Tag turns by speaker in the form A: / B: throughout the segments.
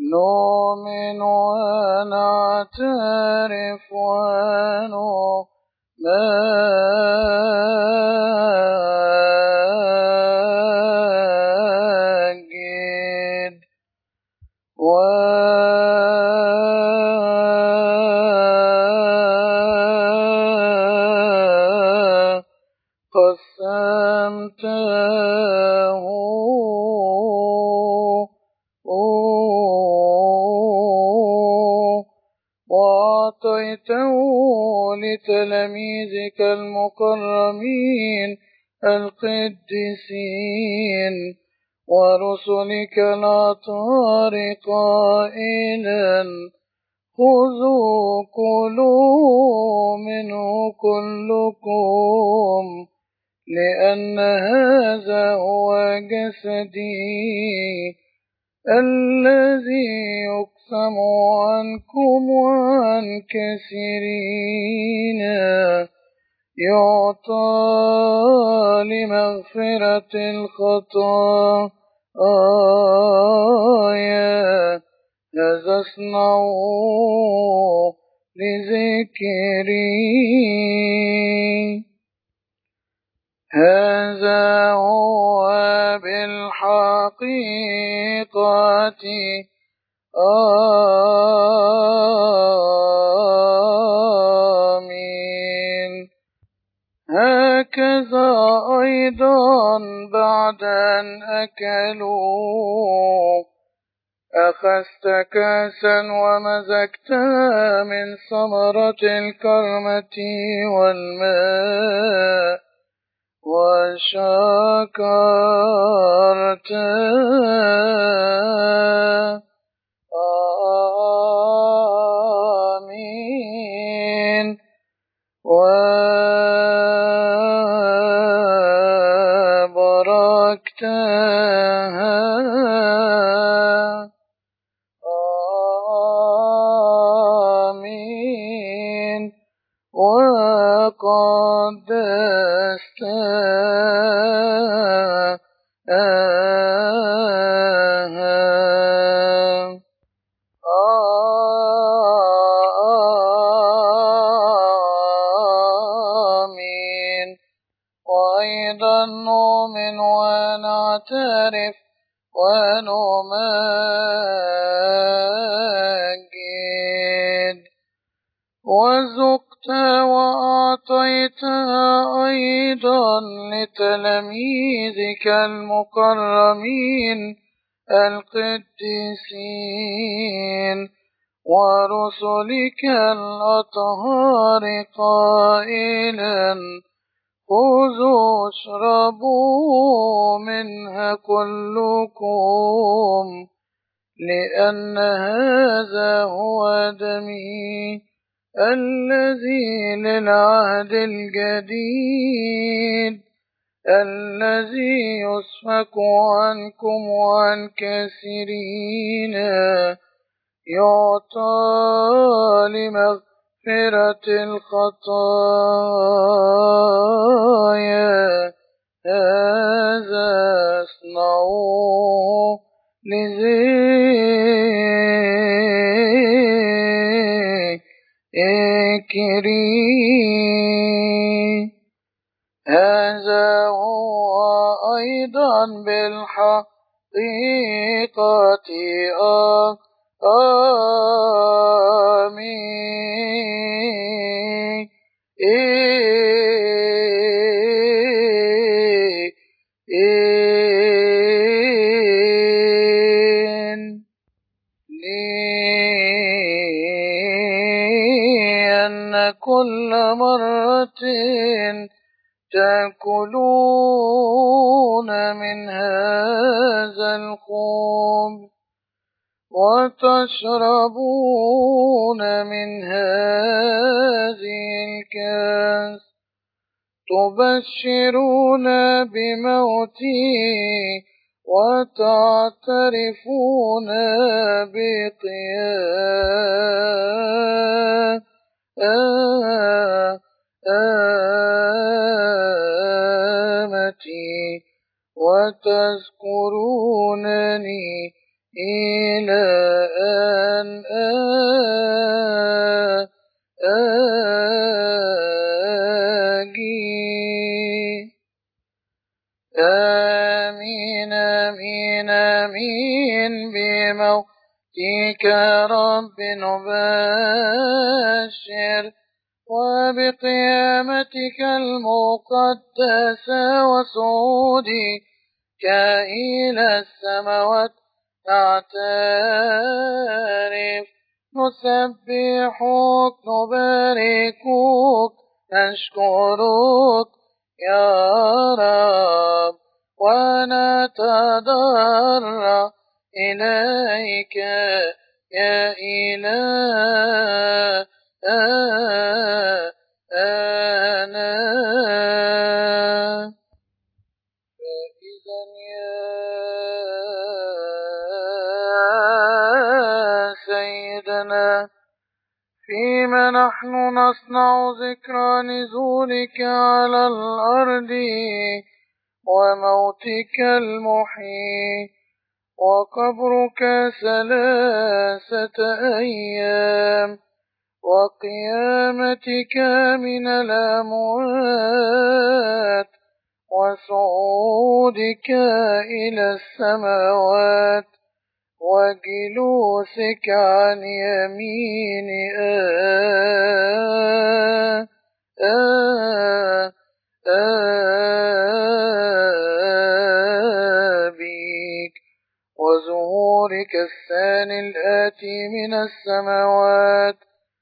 A: نؤمن ونعترف ونمجد وقسمته وأعطيته لتلاميذك المكرمين القديسين ورسلك الأطهار قائلا: خذوا كلوا منه كلكم، لأن هذا هو جسدي الذي يقسم عنكم وعن كثيرين، يعطى لمغفرة الخطايا. هذا اصنعوا لذكري. هذا هو بالحقيقة آمين. هكذا أيضا بعد أن أكلوا أخذت كأسا ومزجتها من ثمرة الكرمة والماء وشكرت آمين وباركتها آمين وقدستها آمين. وأيضا نؤمن ونعترف ونمجد. وذقت وأعطيتها أيضا لتلاميذك المكرمين القديسين ورسلك الأطهار قائلا: خذوا اشربوا منها كلكم، لأن هذا هو دمي الذي للعهد الجديد الذي يسفك عنكم وعن كثيرين، يعطى لمغفرة الخطايا. هذا اصنعوا لذكري. هذا هو أيضا بالحقيقة آمين. لأن كل مرة تأكلون من هذا الخبز وتشربون من هذه الكأس تبشرون بموتي وتعترفون بقيامتي وتذكرونني إلى أن آجي. آمين آمين آمين بموتك رب نبشر، وبقيامتك المقدسة وصعودك إلى السماوات نعترف. نسبحك نباركك نشكرك يا رب، ونتضرع إليك يا إلهنا. فإذا يا سيدنا فيما نحن نصنع ذكرى نزولك على الأرض وموتك المحيي وقبرك 3 أيام وقيامتك من الأموات وصعودك إلى السماوات وجلوسك عن يمين آبيك وظهورك الثاني الآتي من السماوات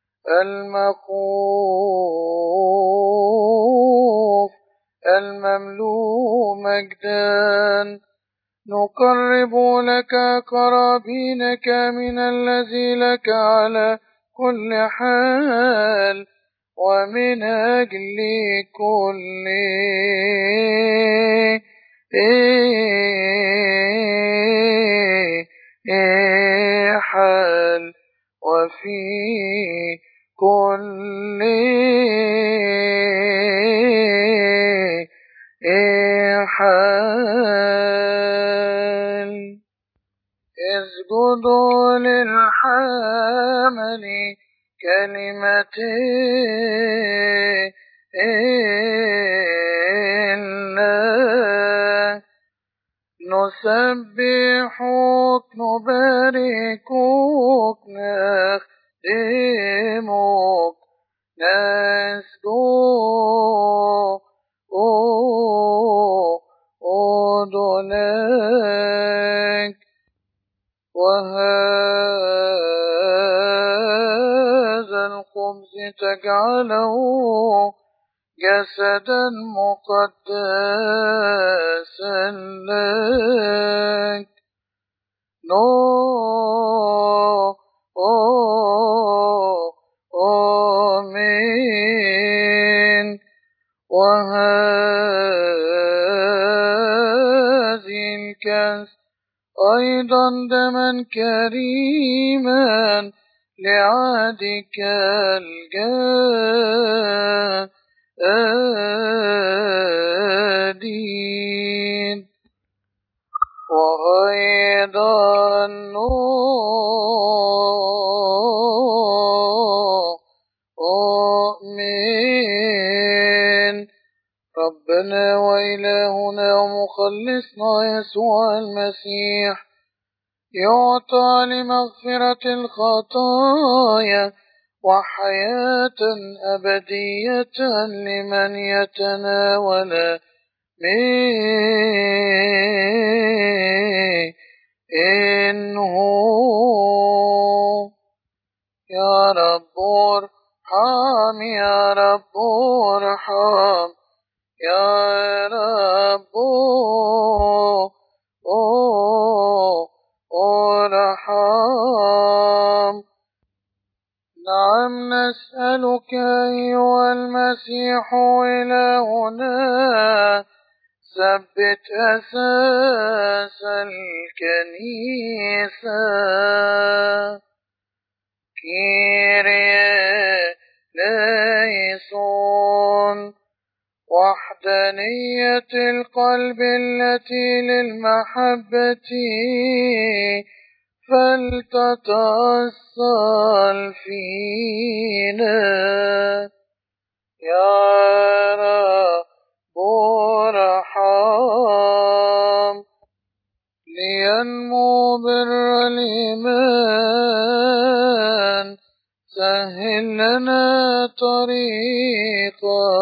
A: المخوف المملوء مجدا. نقرب لك قرابينك من الذي لك على كل حال، ومن أجل كل حال وفي كل حال. اسجدوا للحامل كلمة الله. نسبحك نباركك نخدمك نسجد لك. وهذا الخبز تجعله جسدا مقدسا لك. آمين. وهذه الكأس أيضا دما كريما لعهدك الجديد. وأيضا نؤمن ربنا وإلهنا ومخلصنا يسوع المسيح يعطى لمغفرة الخطايا وحياة أبدية لمن يتناول منه. يا رب ارحم يا رب ارحم يا رب ارحم. نعم نسألك أيها المسيح إلهنا ثبت أساس الكنيسة. كيريا ليسون. وحدانية القلب التي للمحبة فلتتأصل فينا يا رب ارحم لينمو بر الإيمان سهل لنا طريق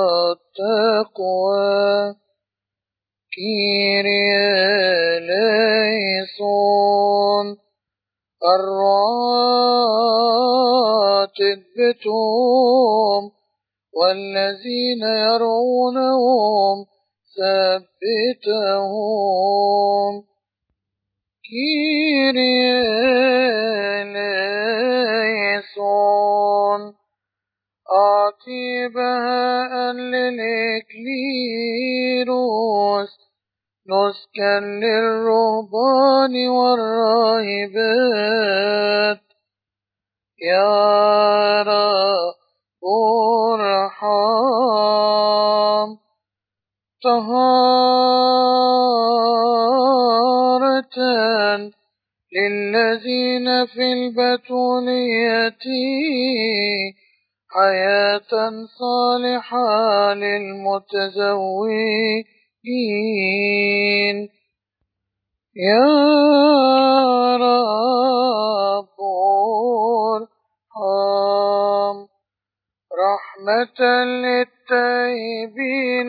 A: التقوى كيريا ليسون الرعاة تثبتهم والذين يرعونهم ثبتهم كيريا ليسون أعطي بهاء للإكليروس نسكا للرهبان والراهبات يا رب ارحم طهارة للذين في البتولية حياة صالحة للمتزوجين يا رب ارحم رحمة للتائبين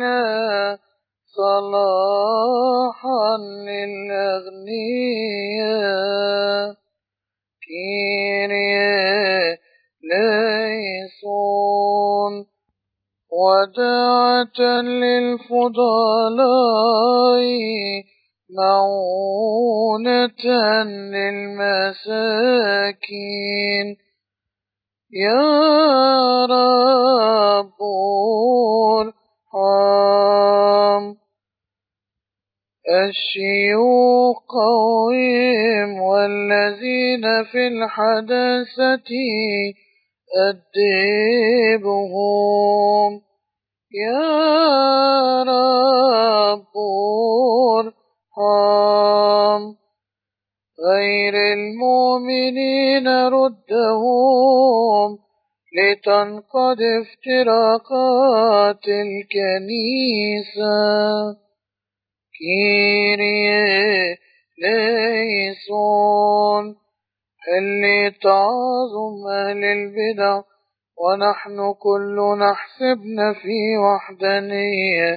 A: صلاحا للأغنياء كيريا ليسون وداعة للفضلاء معونة للمساكين يا رب ارحم الشيوخ قويم والذين في الحداثة أدبهم يا رب ارحم غير المؤمنين ردهم لتنقض افتراقات الكنيسة كيريا ليسون حل تعظم أهل البدع ونحن كلنا حسبنا في وحدانية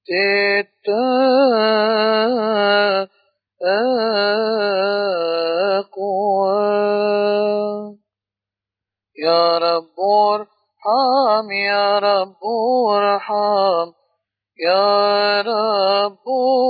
A: التقوى يا رب ارحم يا رب ارحم يا رب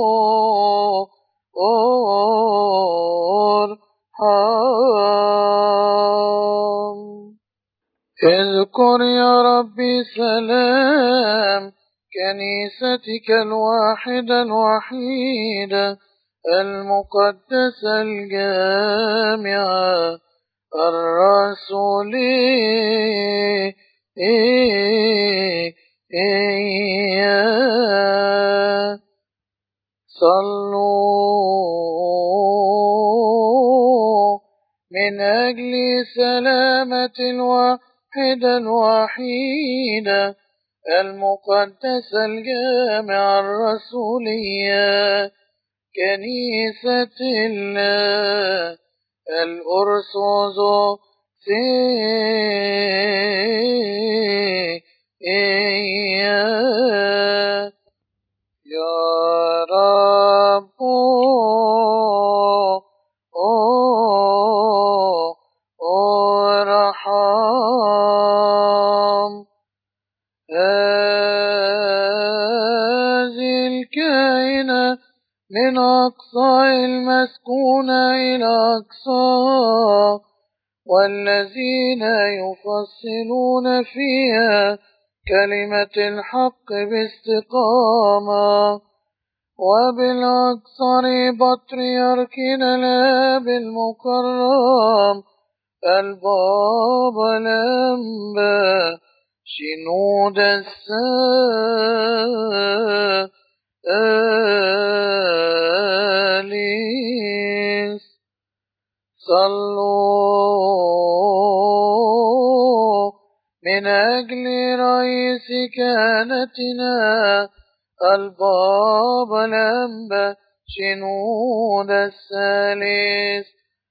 A: ارحم اذكر يا ربي سلام كنيستك الواحدة الوحيدة المقدسة الجامعة الرسولية صلوا من أجل سلامة الواحدة الوحيدة المقدسة الجامعة الرسولية كنيسة الله الأرثوذكسية يا رب ارحم هذه الكائنة من أقصى المسكونة إلى أقصى والذين يفصلون فيها كلمة الحق باستقامة وبالأكثر بطريركنا الآب المكرم البابا الأنبا شنود الثالث صلوا من أجل رئيس كهنتنا البابا الأنبا شنود الثالث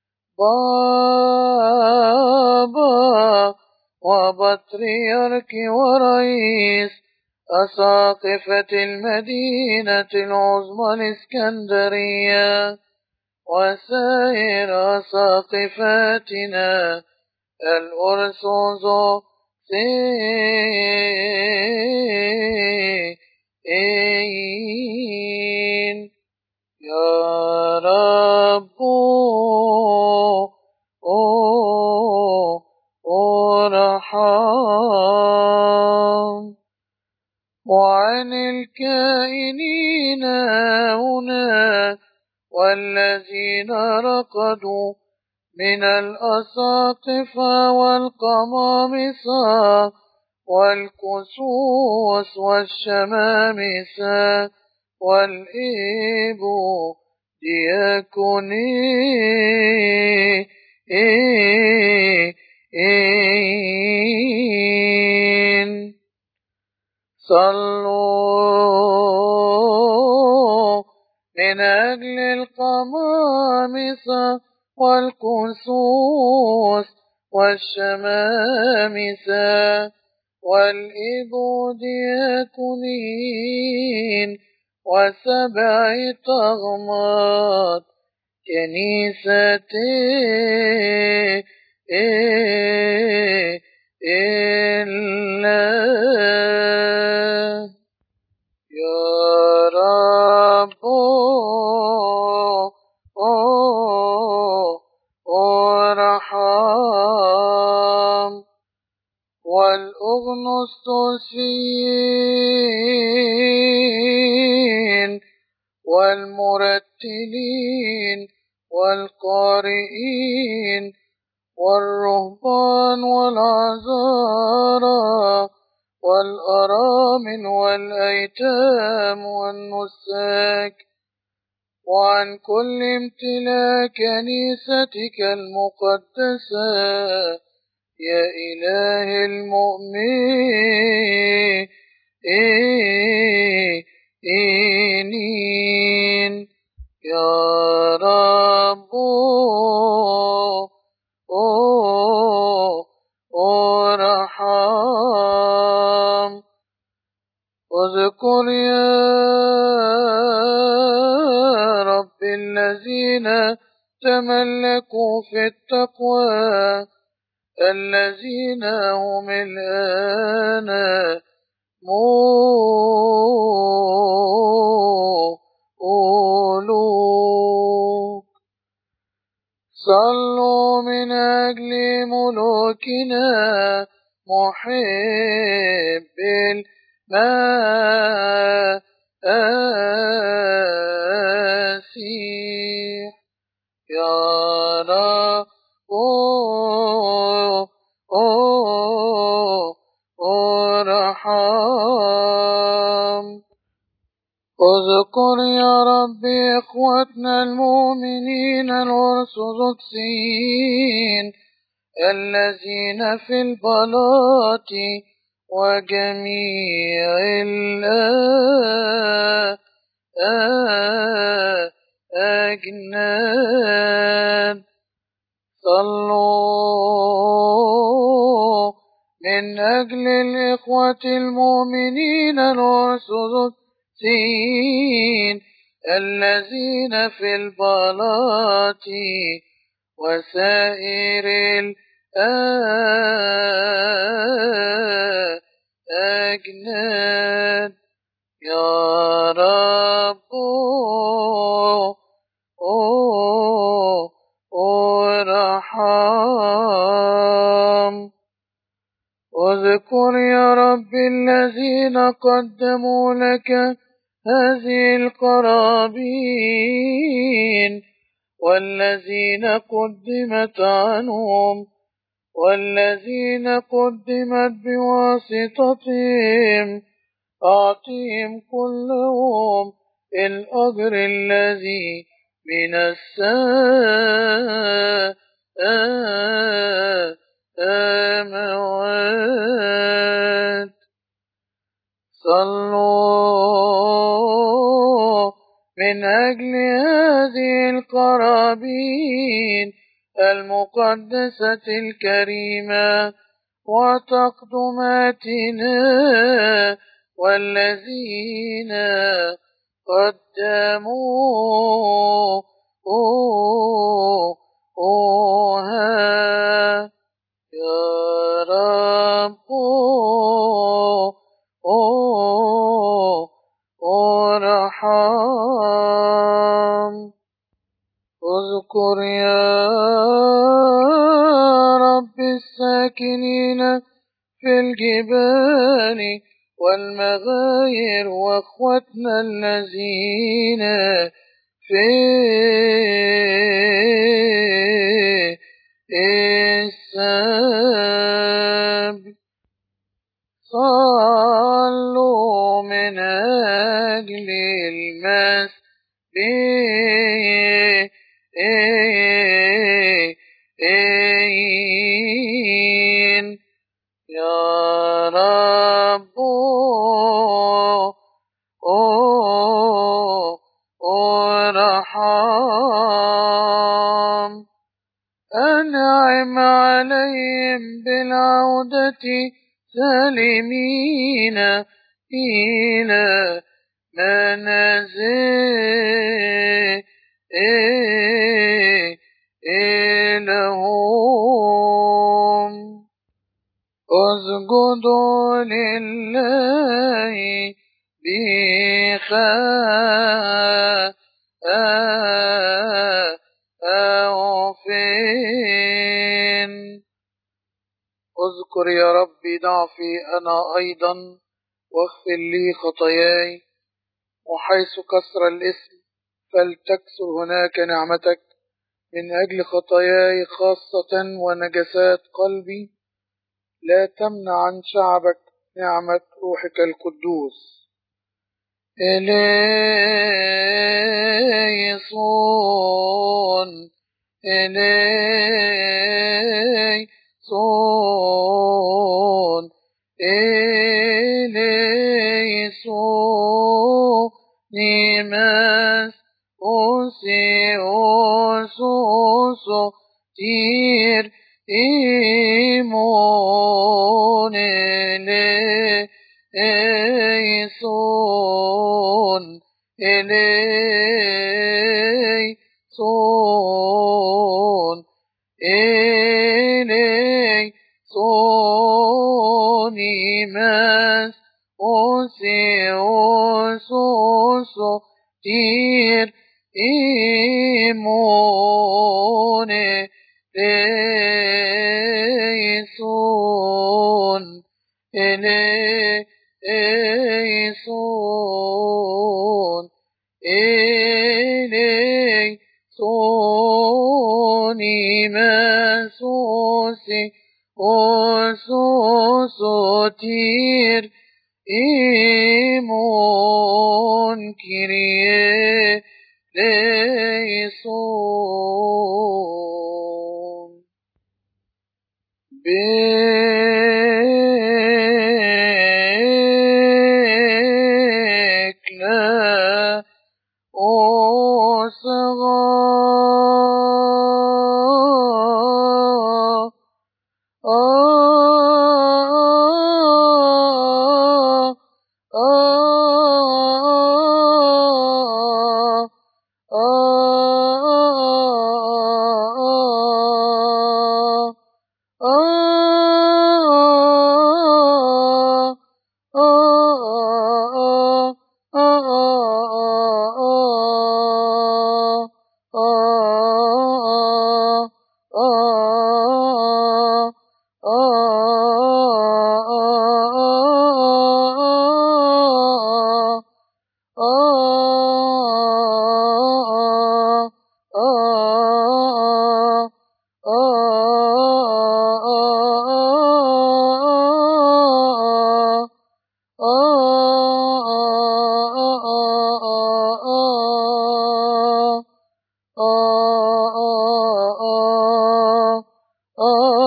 A: بابا وبطريرك ورئيس أساقفة المدينة العظمى الإسكندرية وسائر أساقفتنا الأرثوذكسيين يا رب ارحم وعن الكائنين هنا والذين رقدوا من الأساقفة والقمامسة والكسوس والشمامسة والإبو دياكونيين صلوا من أجل القمامسة والكسوس والشمامسة والإبو دياكونين وسبع طغمات كنيسة الله يا رب ارحم والأغنسطسيين والمرتلين والقارئين والرهبان والعذارى والأرامل والأيتام والنساك وعن كل امتلاك كنيستك المقدسة يا إله المؤمنين يا رب ارحم اذكر يا رب الذين تملكوا في التقوى الذين هم الآن مولوك صلوا من أجل ملوكنا محب المسيح يا رب ارحم اذكر يا رب إخوتنا المؤمنين الأرثوذكسيين الذين في البلاط وجميع الأجناد صلوا من أجل الإخوة المؤمنين الأرثوذكسيين الذين في البلاط وسائر الأجناد يا رب ارحم واذكر يا رب الذين قدموا لك هذه القرابين والذين قدمت عنهم والذين قدمت بواسطتهم أعطهم كلهم الأجر الذي من السماء أموات. صلوا من أجل هذه القرابين المقدسة الكريمة وتقدماتنا والذين قدموها يا رب ارحم. اذكر يا رب الساكنين في الجبال والمغاير واخوتنا الذين في السبي. صلوا من أجل المسيحيين يا رب ارحم. أنعم عليهم بالعودة سالمين إلى منازلهم. اسجدوا لله بخوف. اذكر يا ربي ضعفي أنا أيضا واغفر لي خطاياي، وحيث كسر الاسم فلتكسر هناك نعمتك من أجل خطاياي خاصة ونجسات قلبي. لا تمنع عن شعبك نعمة روحك القدوس. إليصون إليصون إليصون نيمس أوسيوسوسو تير إيمون إليصون إليصون إليصون نيمس أوسيوسوسو تير إيمون إليصون إليصون إليصون مسوسي أوسوسو تير إيمون كيريه ليسون. بكلا أصغى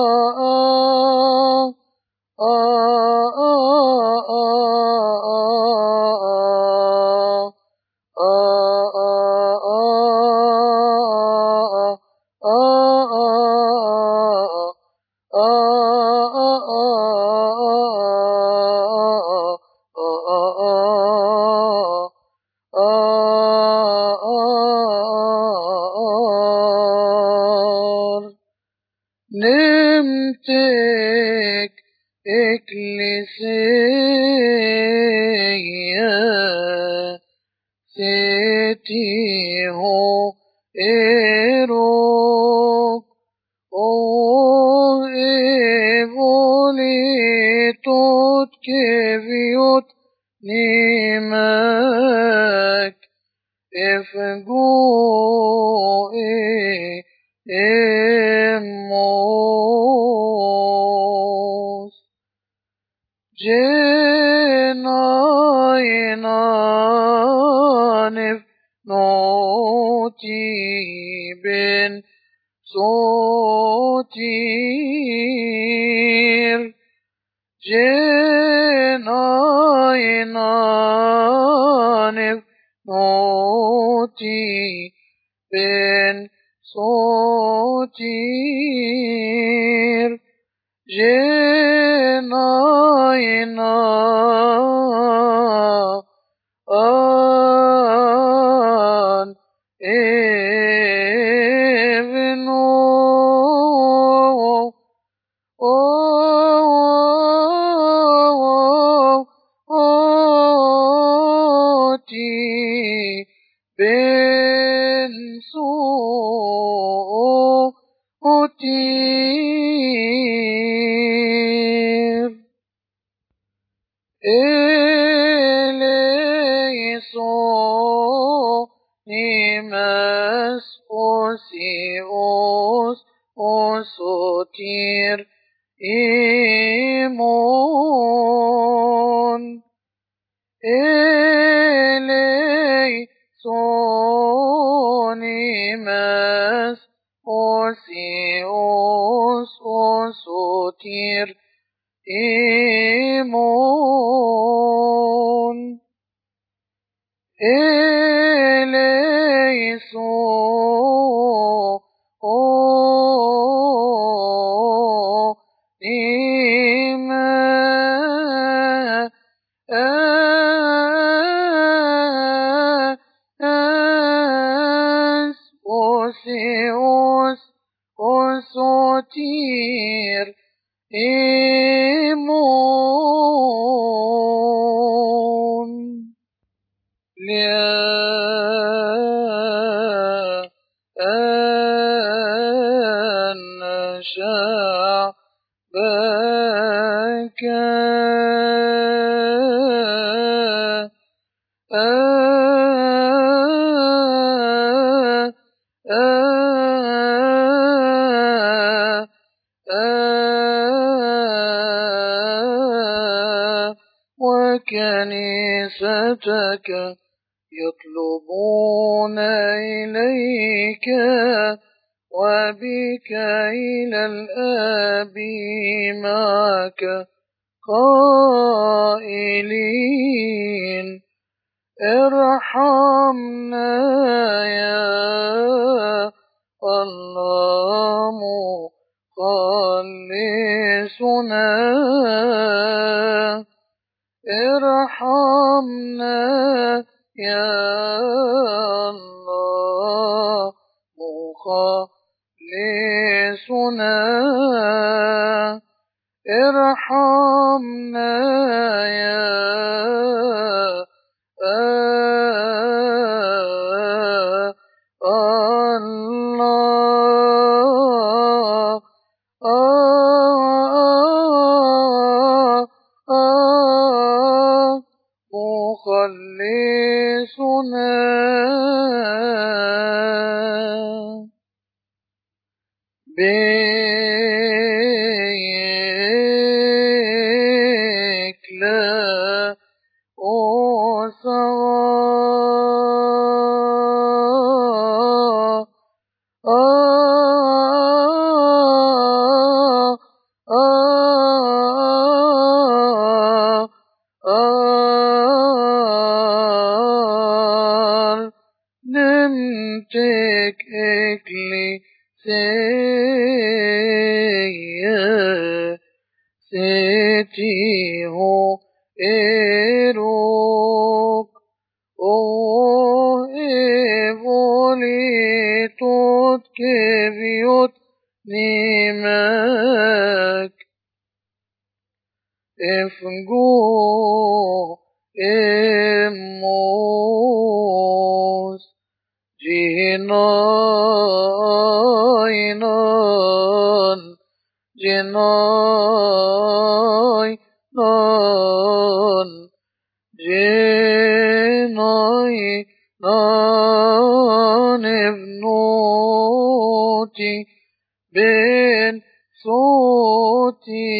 A: نمتك إكليسية ستيهو إيروك أو إبوليتوت كفيوت نيمك إفقو إموس جناينانف نوتي بن صوتير جناينانف نوتي بن صوتير جناينا آن إبنو أوتي بن صوتير إليسو نيمس أوسيوس أوسوتير إيمون إليسو نيمس أوسيوس أوسوتير إيمون إليسو أوسيوس أوسوتير إيمون لأن شعبك وكنيستك يطلبون إليك وبك إلى الآب معك قائلين ارحمنا يا الله مخلصنا ارحمنا يا الله مخلصنا ارحمنا يا الله مخلصنا بيك لا أسوى نمتك إكليسية ستيه إيروك إيفولي توت كبيوت نيمك إفنجو إموس جناينان جناينان جناينان ابنوتي بين صوتي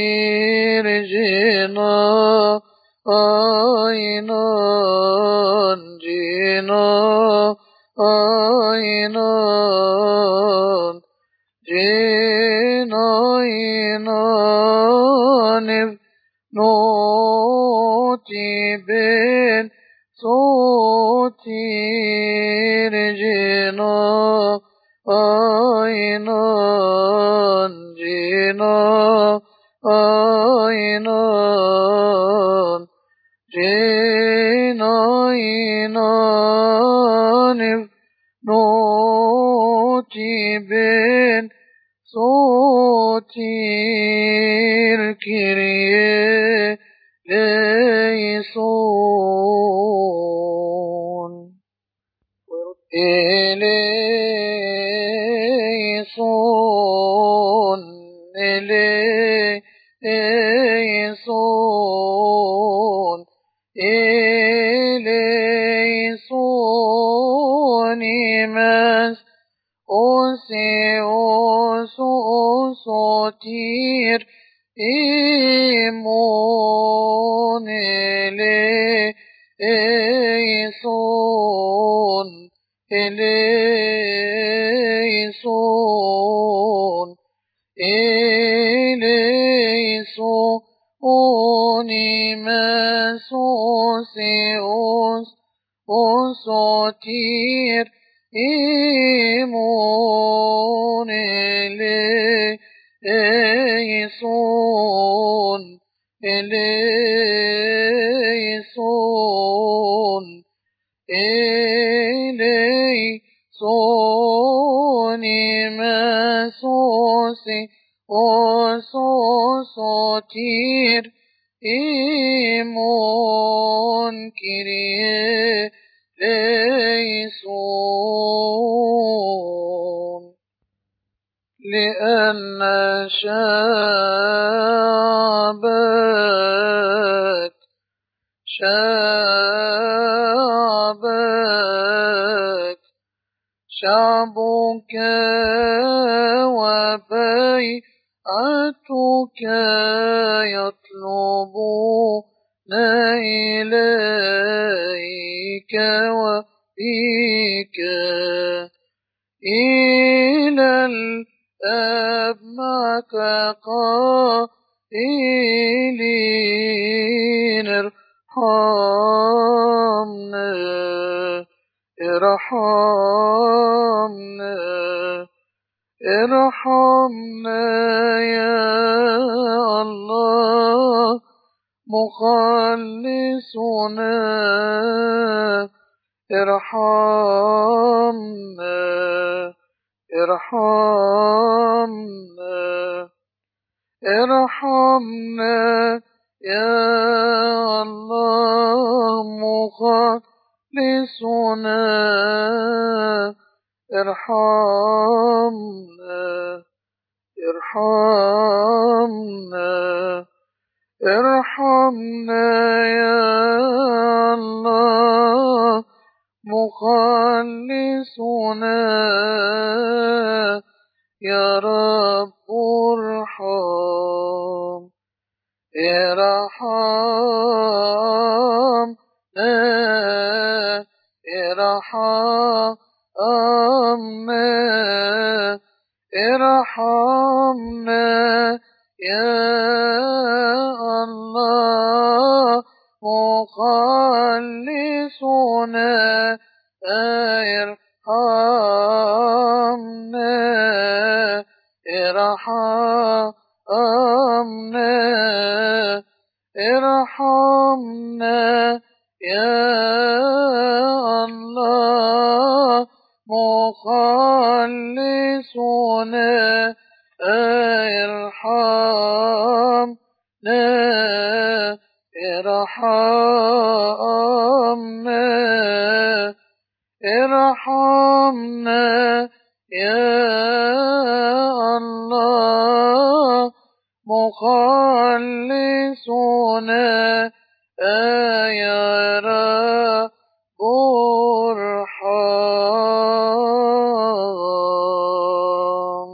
A: رجنا أينان جنا أينان جنا أينان ابنوتي بين صوتي رجنا أينان جنا أينان جنا أينان ابنوتي بين صوتي الكريه ليسون إليسون إليسون إليسون إمس أوسوتير إيمون إليسون إليسون إليسون إمسوسيوس أوسوتير إيمون إليسون إليسون إليسون مسوسي أوسوسوتير إيمون كريه ليسون لأن شعبك شعبك وبيعتك يطلبون إليك وبك إلى الآب معك قائلين ارحمنا ارحمنا ارحمنا يا الله مخلصنا ارحمنا ارحمنا ارحمنا يا الله مخلصنا ارحمنا ارحمنا ارحمنا يا الله مخلصنا يا رب ارحم ارحمنا ارحمنا ارحمنا يا الله مخلصنا ارحمنا ارحمنا ارحمنا يا الله مخلصنا ارحمنا ارحمنا ارحمنا يا الله مخلصنا يا رب ارحم.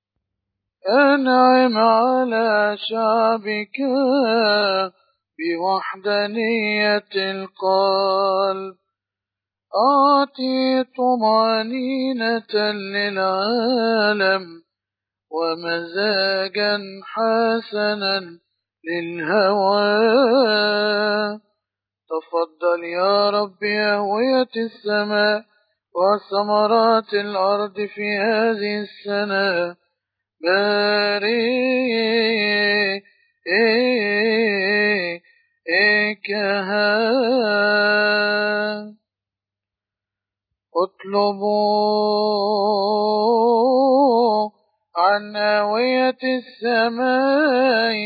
A: أنعم على شعبك بوحدانية القلب، أعطي طمأنينة للعالم ومزاجا حسنا للهوى. تفضل يا رب أهوية السماء وثمرات الأرض في هذه السنة، باركها. اطلبوا عن هوية السماء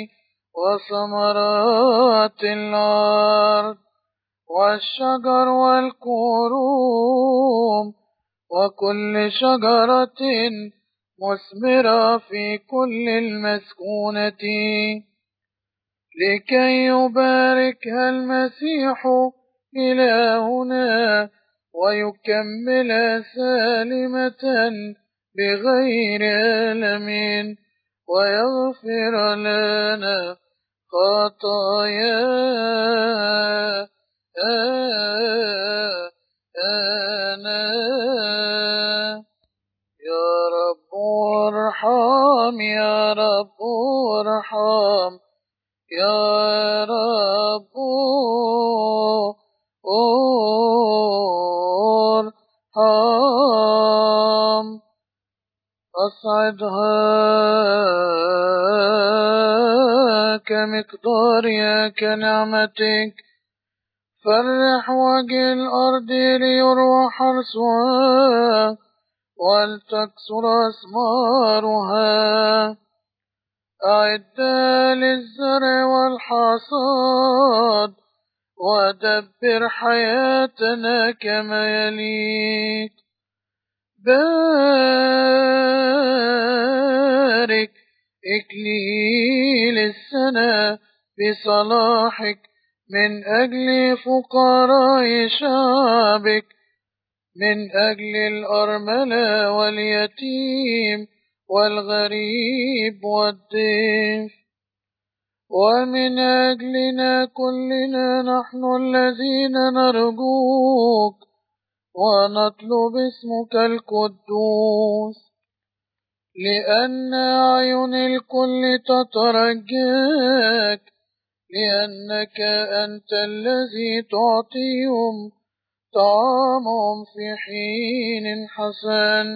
A: وثمرات الأرض والشجر والكروم وكل شجرة مثمرة في كل المسكونة، لكي يباركها المسيح إلهنا ويكمل سالمة بغير ألم ويغفر لنا خطايانا. يا رب ارحم يا رب ارحم يا رب ارحم. أصعدها كمقدارها كنعمتك، فرح وجه الأرض ليروى حرثها ولتكسر أثمارها. أعد للزرع والحصاد ودبر حياتنا كما يليق. بارك إكليل السنة بصلاحك من أجل فقراء شعبك، من أجل الأرملة واليتيم والغريب والضيف، ومن أجلنا كلنا نحن الذين نرجوك ونطلب اسمك القدوس، لأن أعين الكل تترجاك، لأنك أنت الذي تعطيهم طعامهم في حين حسن.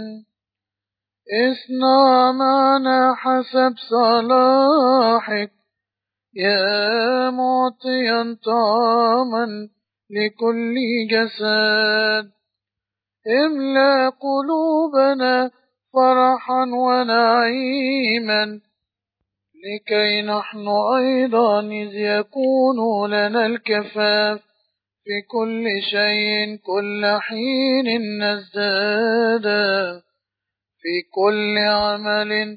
A: اصنع معنا حسب صلاحك يا معطيا طعاما لكل جسد. املأ قلوبنا فرحا ونعيما، لكي نحن أيضا إذ يكون لنا الكفاف في كل شيء كل حين نزداد في كل عمل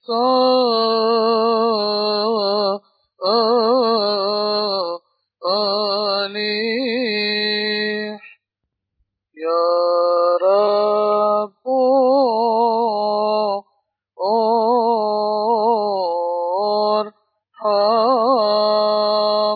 A: صالح. يا رب ارحم.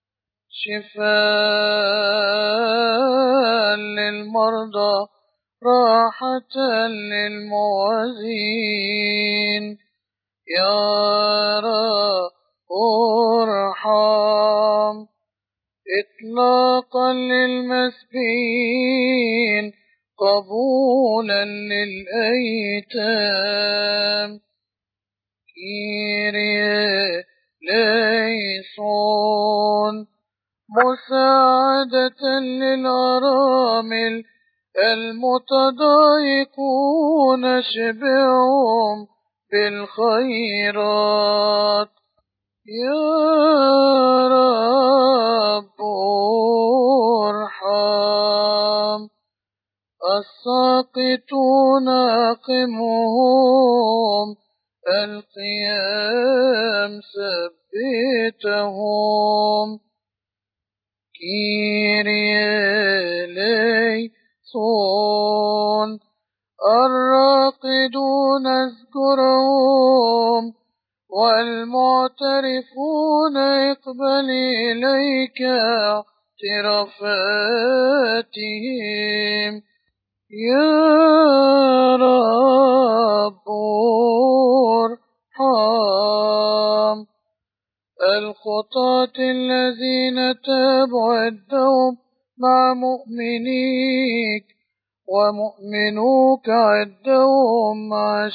A: شفاء للمرضى راحة للمعوزين. يا رب إطلاقا للمسبين قبولا للأيتام كيريا ليسون مساعدة للأرامل المتضايقون شبعهم بالخيرات يا رب ارحم الساقطون أقمهم القيام ثبتهم كيريا ليسون الراقدون اذكرهم والمعترفون اقبل إليك اعترافاتهم يا رب ارحم الخطاة الذين تابوا عدهم مع مؤمنيك ومؤمنوك عدهم مع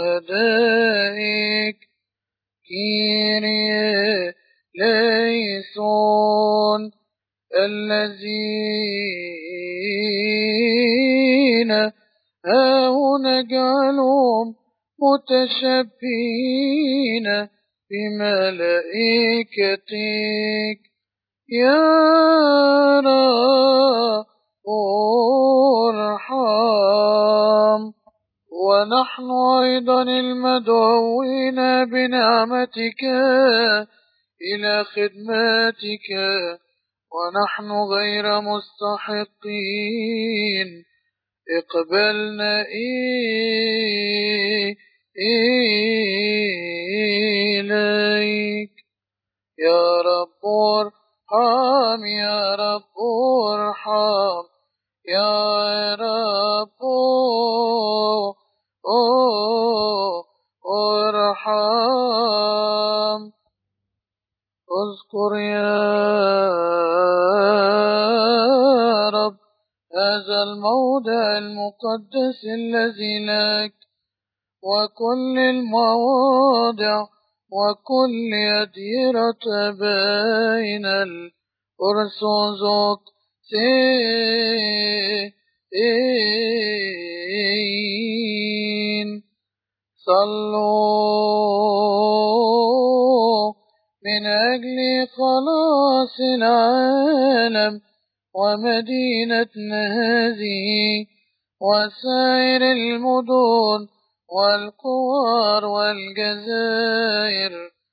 A: شهدائك كيريا ليسون الذين هاهنا اجعلهم متشبهين بملائكتك يا رب ارحم ونحن أيضا المدعوين بنعمتك إلى خدمتك ونحن غير مستحقين اقبلنا إليك يا رب ارحم يا رب ارحم يا رب ارحم اذكر يا رب هذا الموضع المقدس الذي لك وكل المواضع وكل أديرة بين الأرثوذكسيين صلوا من أجل خلاص العالم ومدينتنا هذه وسائر المدن والقوار والجزائر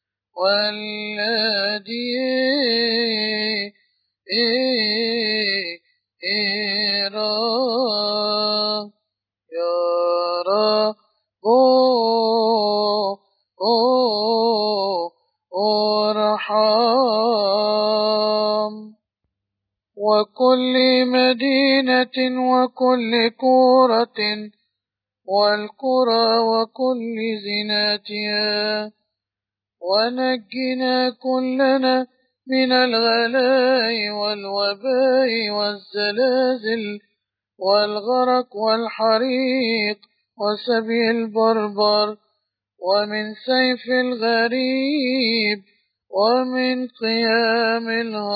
A: يا رب ارحم وكل مدينة وكل كورة والقرى وكل زيناتها ونجنا كلنا من الغلاء والوباء والزلازل والغرق والحريق وسبي البربر ومن سيف الغريب ومن قيام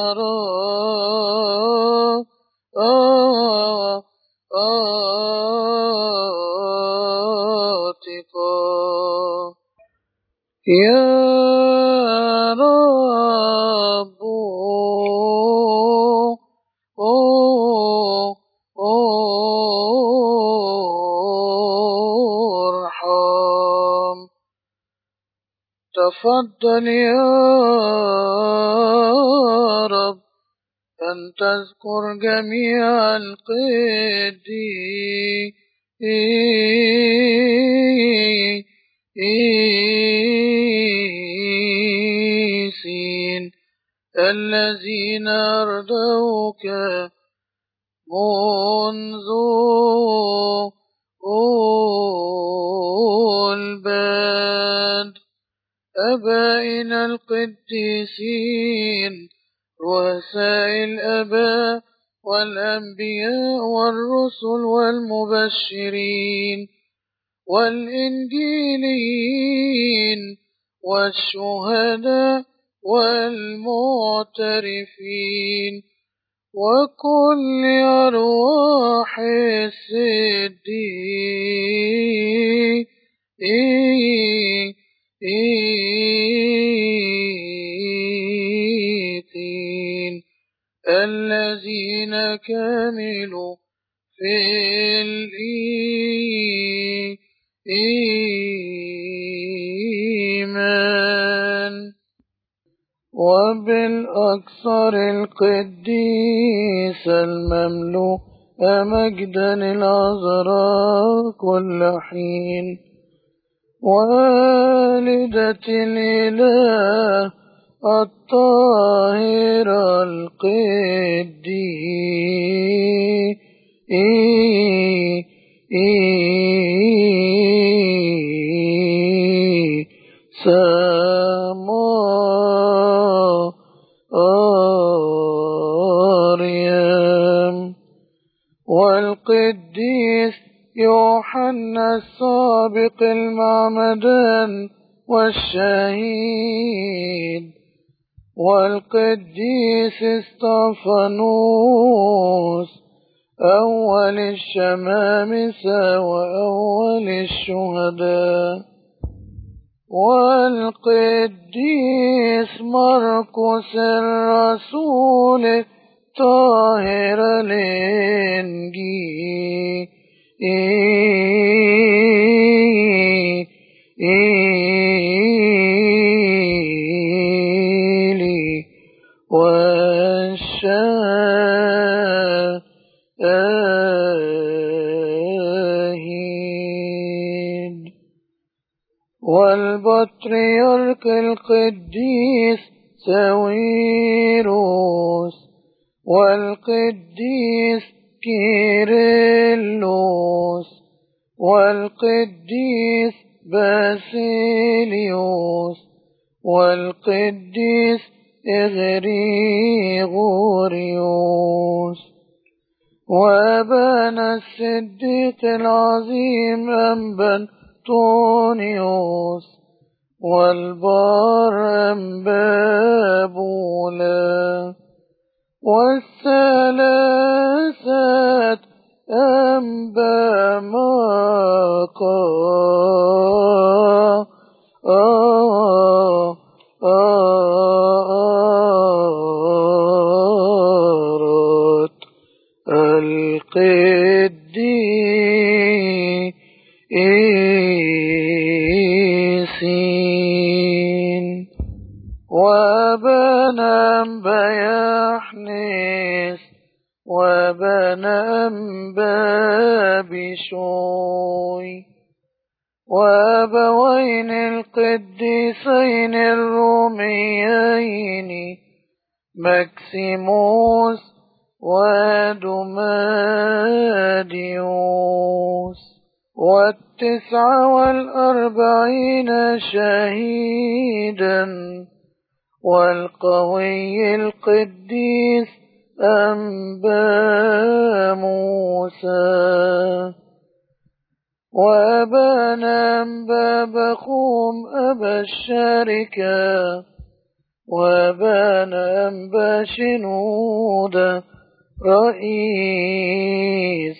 A: يا رب ارحم تفضل يا رب أن تذكر جميع القديسين الذين أرضوك منذ البدء آبائنا القديسين رؤساء الآباء والأنبياء والرسل والمبشرين والإنجيليين والشهداء والمعترفين وكل أرواح الصديقين الذين كملوا في الإيمان وبالأكثر القديس المملوء مجدا العذراء كل حين والدة الإله الطاهرة مريم والقديس يوحنا السابق المعمدان والشهيد والقديس اسطفانوس أول الشمامسة وأول الشهداء والقديس مرقس الرسول الطاهر الإنجيلي والشاهد والبطريرك القديس ساويروس والقديس كيرلس والقديس باسيليوس والقديس إغريغوريوس وأبانا الصديق العظيم أنبا أنطونيوس والبار أنبابولا والثلاثة أنبا مقارات القديسين وبنى أنبا يحنس وبنى أنبا بشوي وأبوين القديسين الروميين مكسيموس ودماديوس 49 شهيدا والقوي القديس أنبا موسى وأبانا أنبا بخوم أبا الشركة وأبانا أنبا شنودة رئيس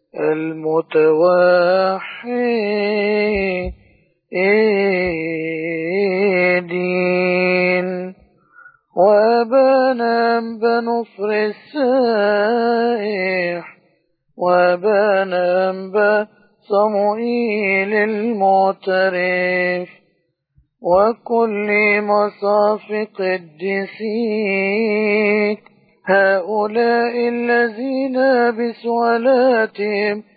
A: المتوحدين وأبانا أنبا نفر السائح وأبانا أنبا صموئيل المعترف وكل مصاف قديسيك هؤلاء الذين بسؤالاتهم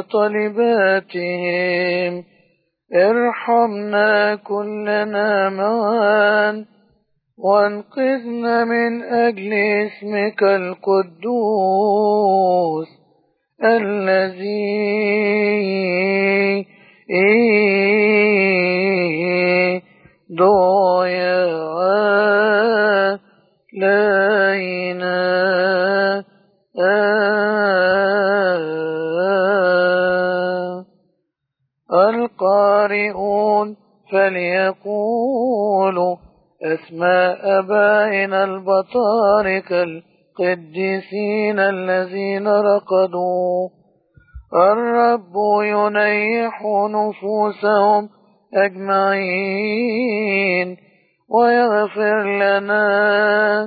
A: وطلباتهم ارحمنا كلنا معا وانقذنا من أجل اسمك القدوس الذي ضايع لا البريئون فليقولوا أسماء آبائنا البطاركة القديسين الذين رقدوا. الرب ينيح نفوسهم أجمعين ويغفر لنا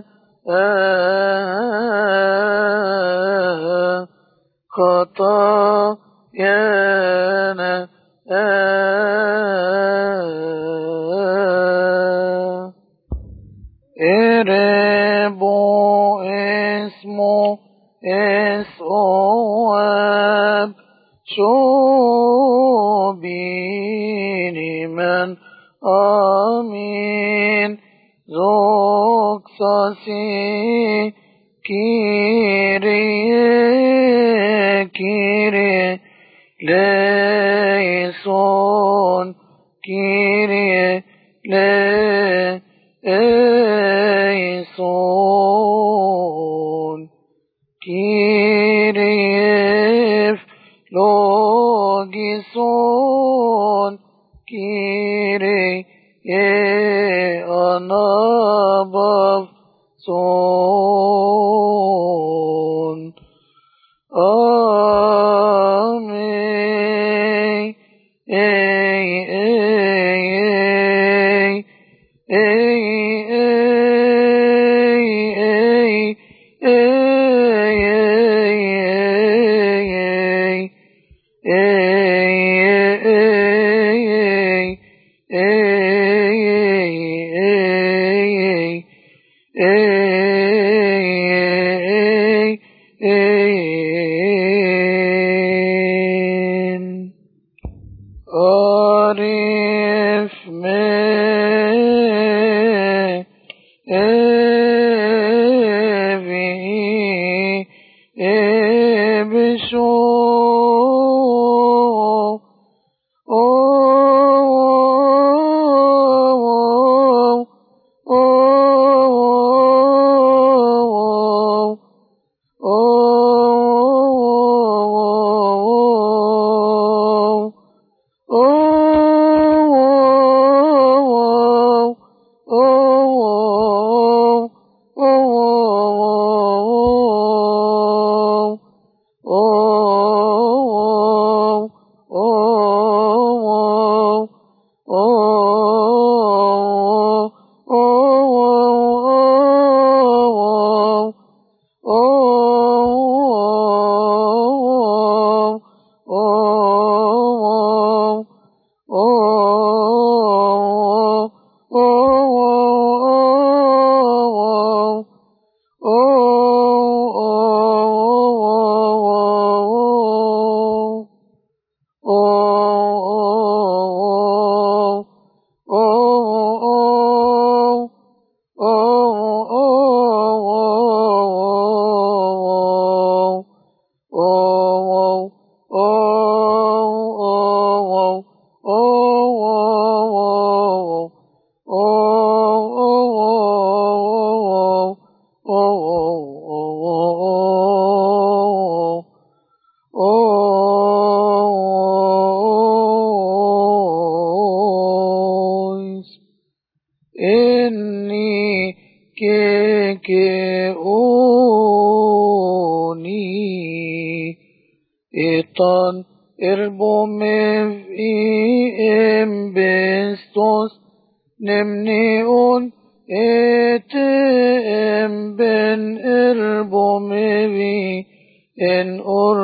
A: خطايانا. إربو اسمو اسواب شو بيني من آمين زوك ساسي كيري ليسون كيري ليسون كيريف لوجيسون كيري أنابف سون آمين. عارف إني كيكيوني إطان إربو مفئي إمبستوس نمنيون إتم بن إربو مفئي إن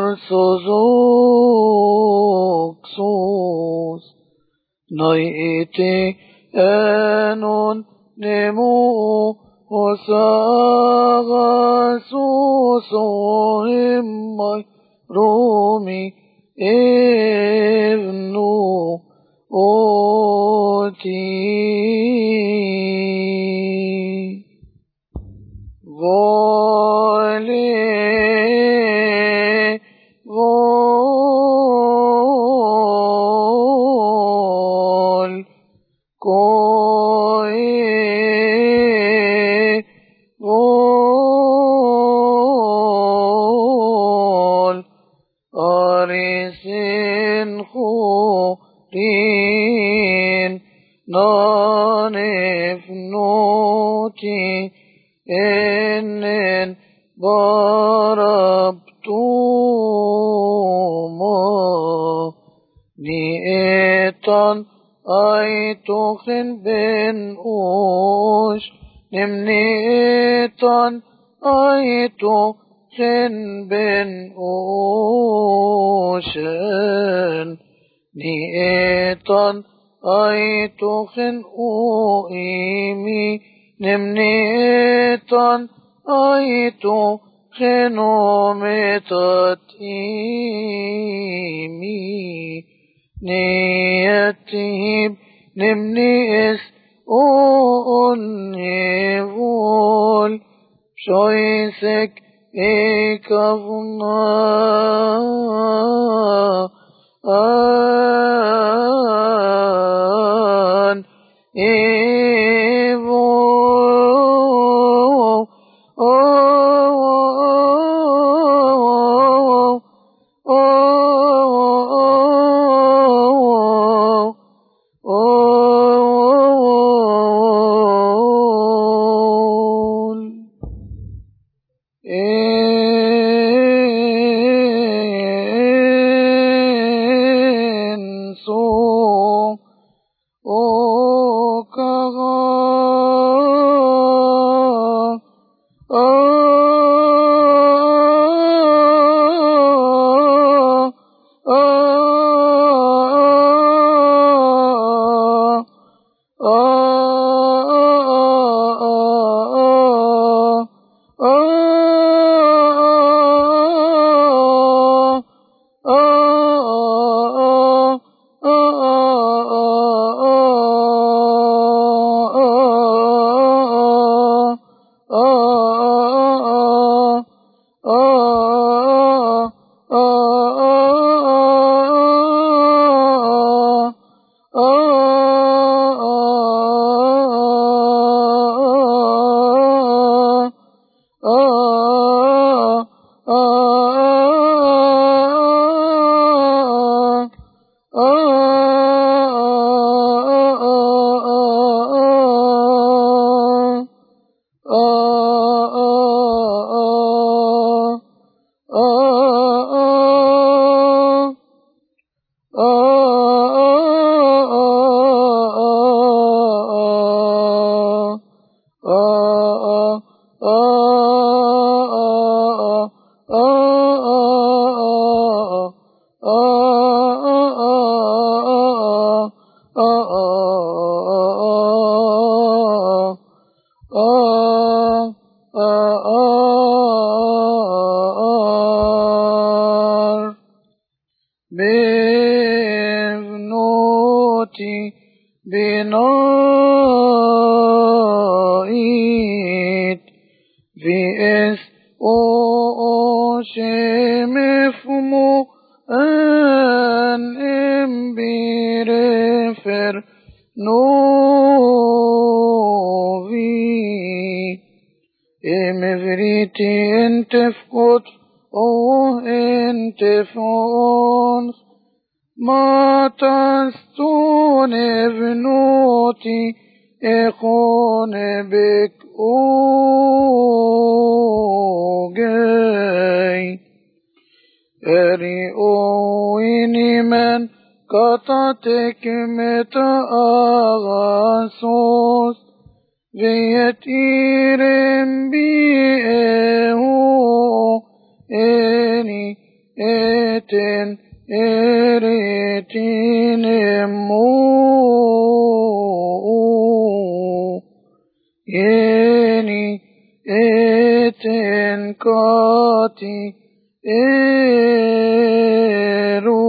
A: أرسوزوكسوس نايتي أنون نمو وساغسوس وهمي رومي ابنو أوتي غالي غال كوي غال أرسن خوري بفنوتي إن ضربتما نيئتان أيتوخن بن أوش نمنيئتان أيتوخن بن أوشن نيئتان أيتوخن أوئيمي نمنيئتان أيتوخن أومتاتيمي نيتيب نمنيس أنيفول شويسك إكفنا أن إيفو بفنوتي بنايت في اس او شمفمو ان امبيرفر نوفي امفريتي انتفقت او انتفونس ما تستون ابنوتي اخون بك اوغي اري اويني من قطتك متاغاسوس فيتيرم بيئو اني اتن اريتين مو يني اتن كاتي ارو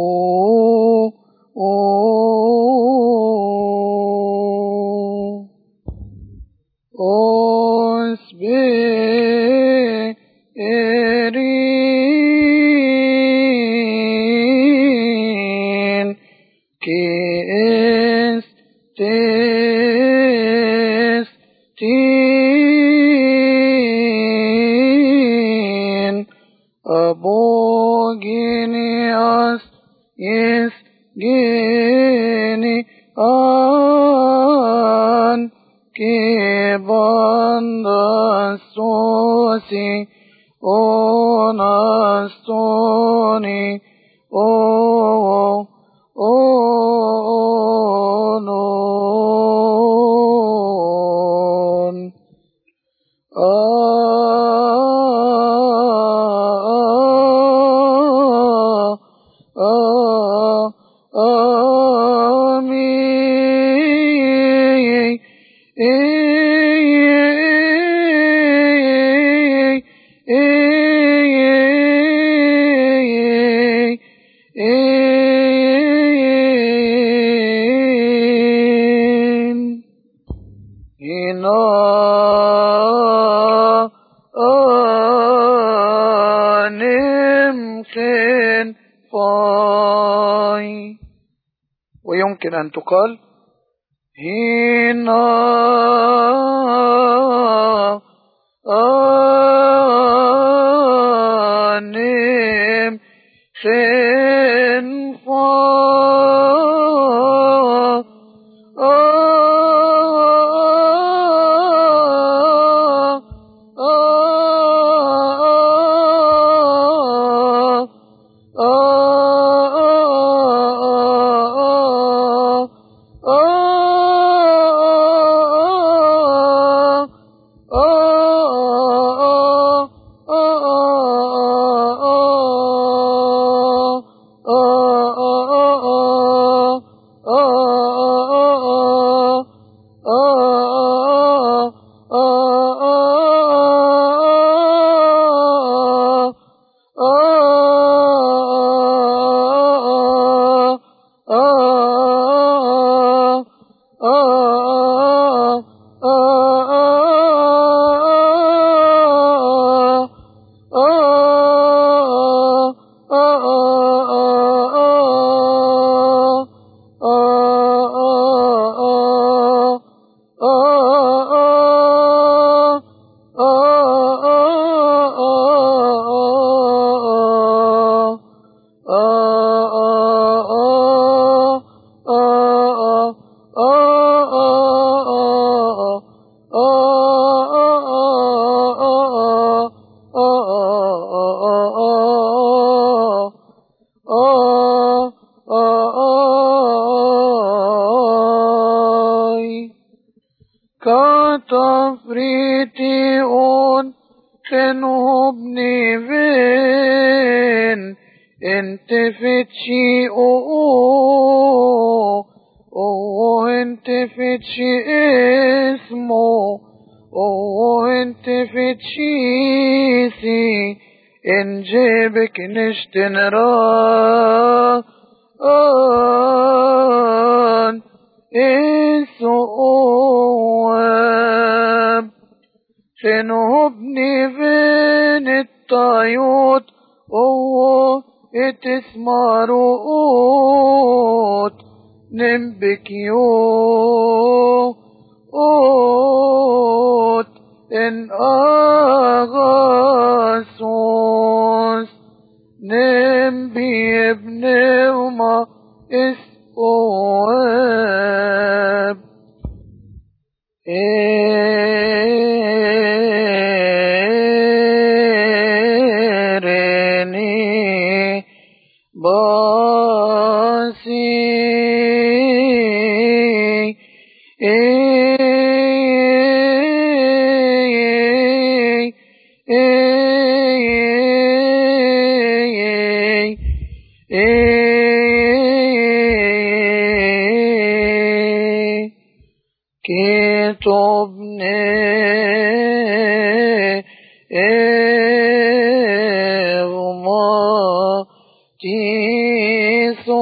A: Aboginias is gini an bandastosi onastoni onon ويمكن أن تقال هنا آنم خنفا كتفريتيون خنوبني فين انت فتشي انت فتشي اسمه انت فتشيسي ان جيبك نشتنرا السؤاب خنوبني فين الطيوت اتسماروت نمبكيوت ان اغاسوس نمبي ابنهما اسقواب إيريني باسي كتبني إغما تيسو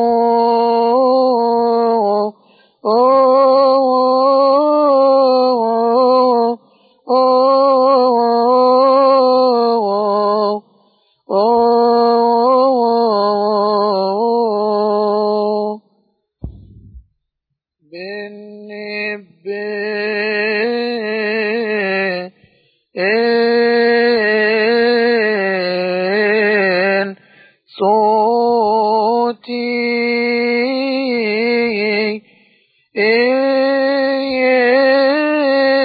A: صوتي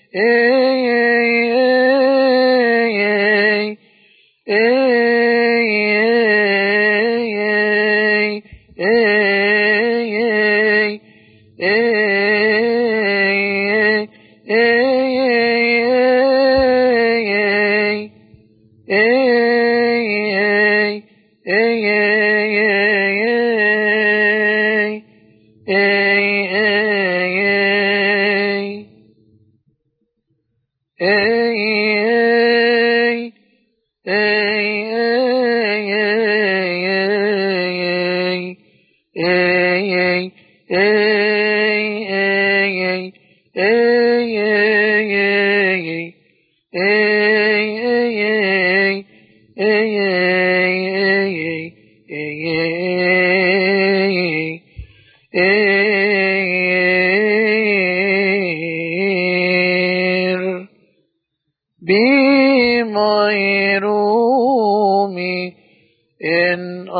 A: بميرومي إن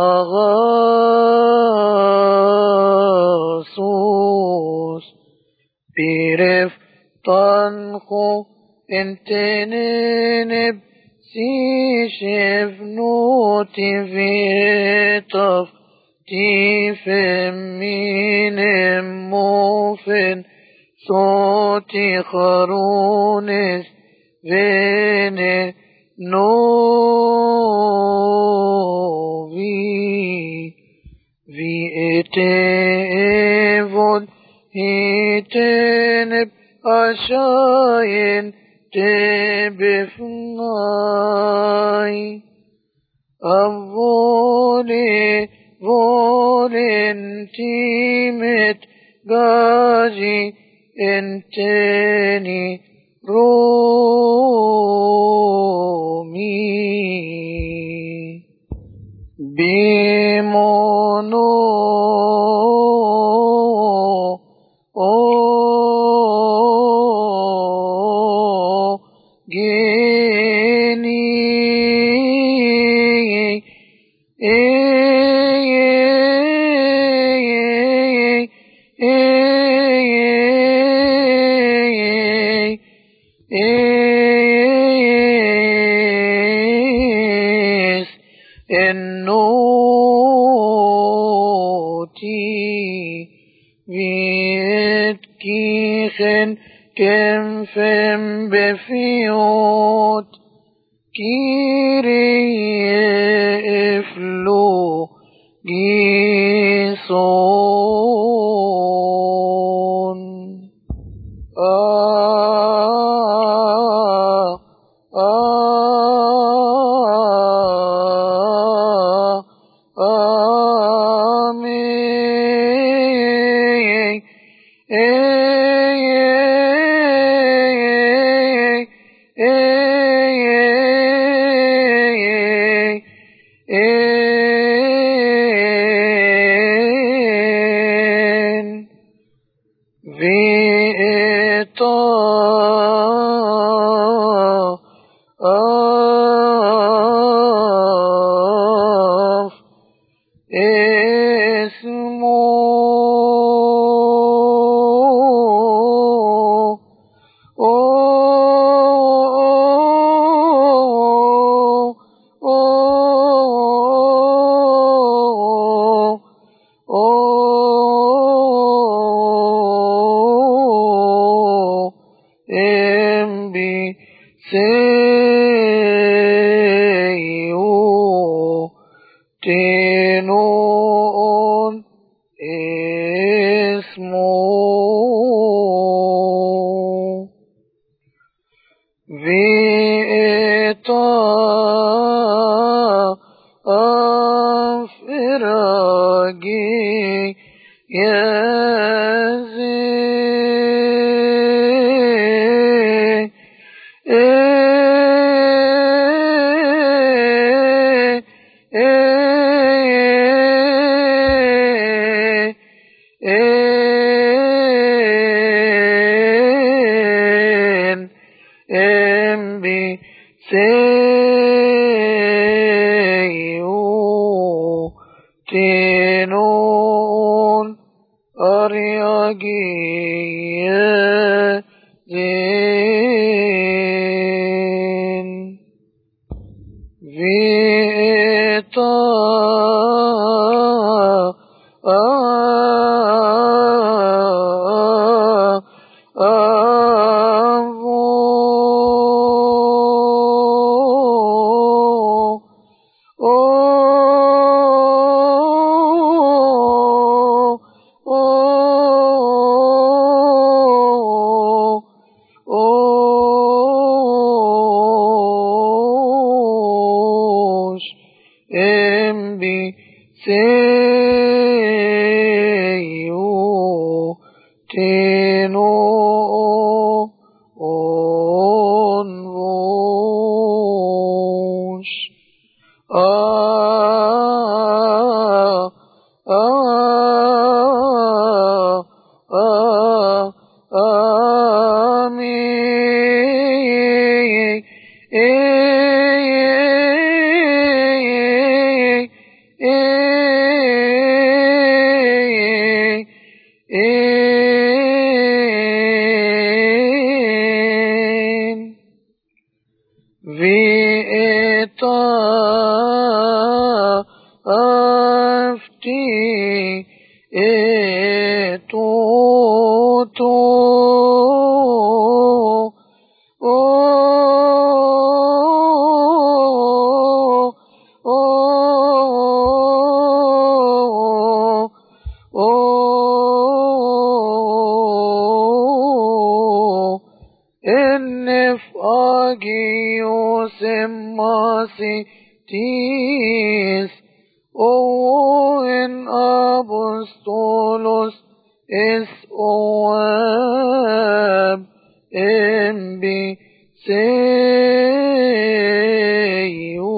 A: أغاصوس برف طنخو انتننب سيشف نوتي فيتف تيفم من موفن صوتي خرونس vene novi vi etevon hiteneb ashayen tebefnai avone volentimet gaji enteni رومي بمونو جيني النوتي ويتكيخن كم فم بفيوت كيري افلو جيسون تنون اسمه فيتا أفراجي تنون أرياجي Seyu Teno Onvos Enef agios emmasitis o en apostolos es oab embi seyu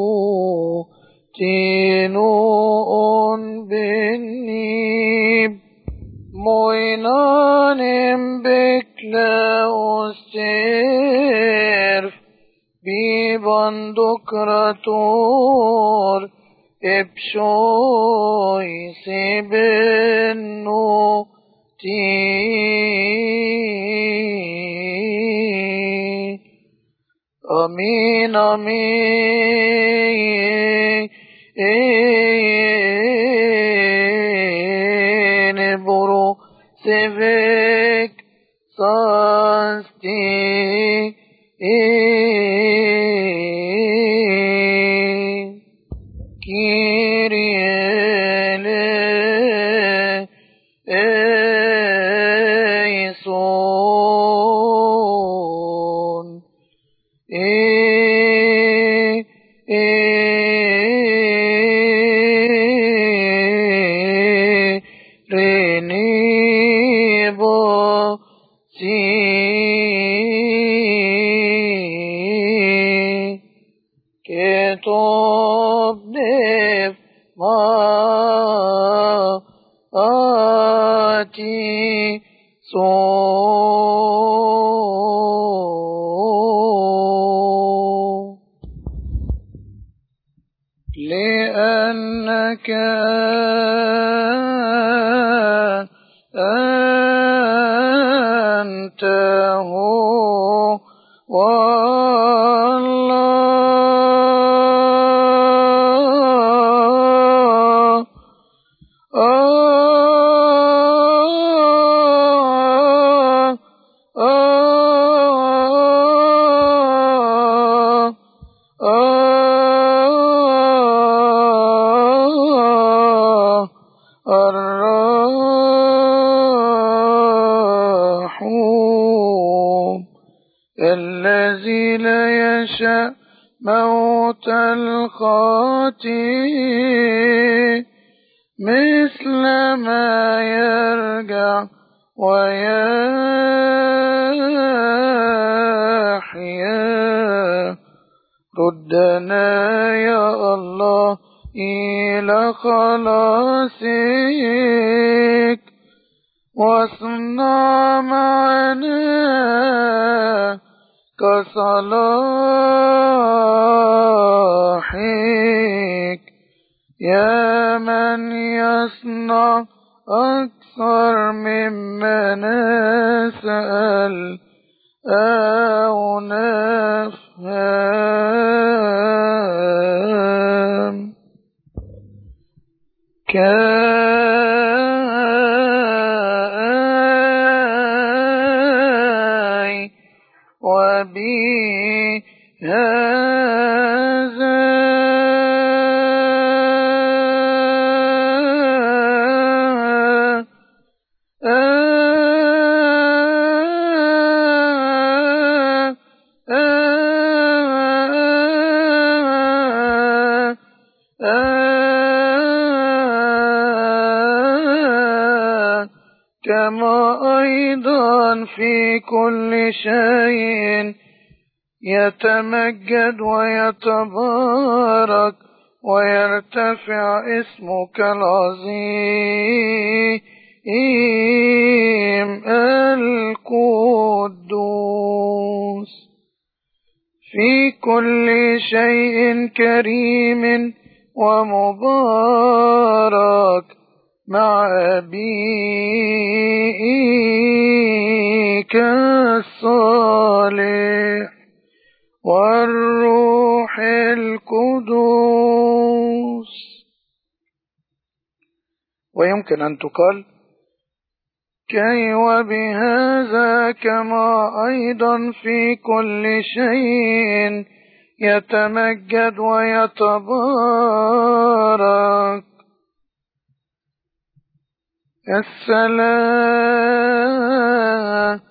A: tino on benib moinanem beklaos terf bibandokrator epshoi sebenno ti amin amin boro sevek sasti Kyrie eleison renebo si ketov dev ma ati so لأنك أنت هو الذي لا يشاء موت الخاطئ مثل ما يرجع ويحيا ردنا يا الله إلى خلاصك واصنع معنا كصلاحك يا من يصنع أكثر مما نسأل أو نفهم كاي وبهذا كما أيضا في كل شيء يتمجد ويتبارك ويرتفع اسمك العظيم القدوس في كل شيء كريم ومبارك مع أبيك الصالح والروح القدوس. ويمكن أن تقال كي وبهذا كما أيضا في كل شيء يتمجد ويتبارك السلام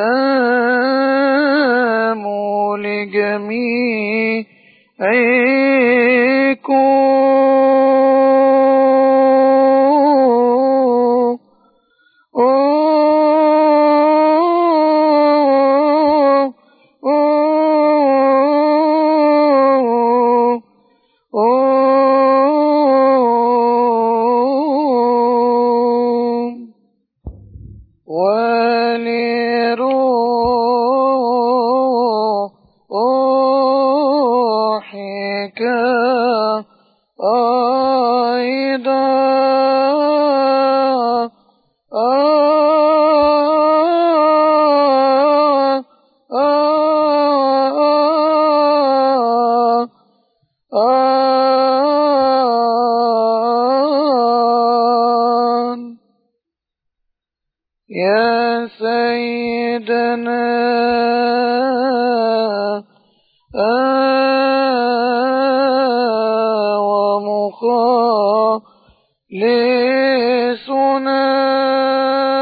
A: ولروحك يا سيدنا ومخلصنا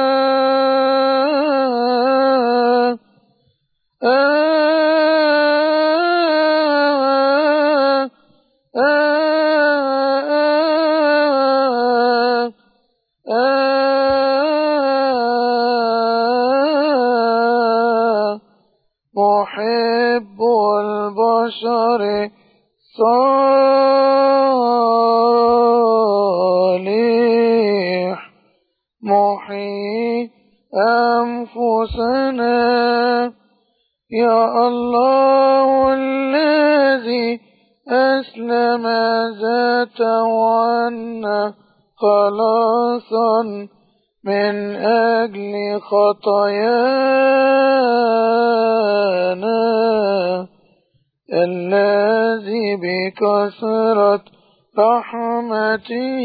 A: محب البشر صالح محيي أنفسنا يا الله الذي أسلم ذاته عنا خلاصا من أجل خطايانا الذي بكثرة رحمته